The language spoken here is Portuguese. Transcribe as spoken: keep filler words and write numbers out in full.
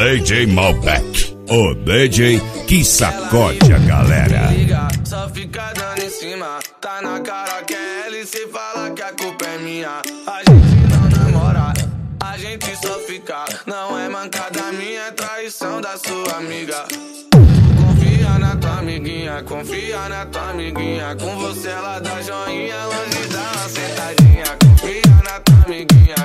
D J Malbec, o D J que sacode a galera. Só fica dando em cima, tá na cara que é ela e cê fala que a culpa é minha. A gente não namora, a gente só fica. Não é mancada minha, é traição da sua amiga. Confia na tua amiguinha, confia na tua amiguinha. Com você ela dá joinha, longe dá uma sentadinha. Confia na tua amiguinha,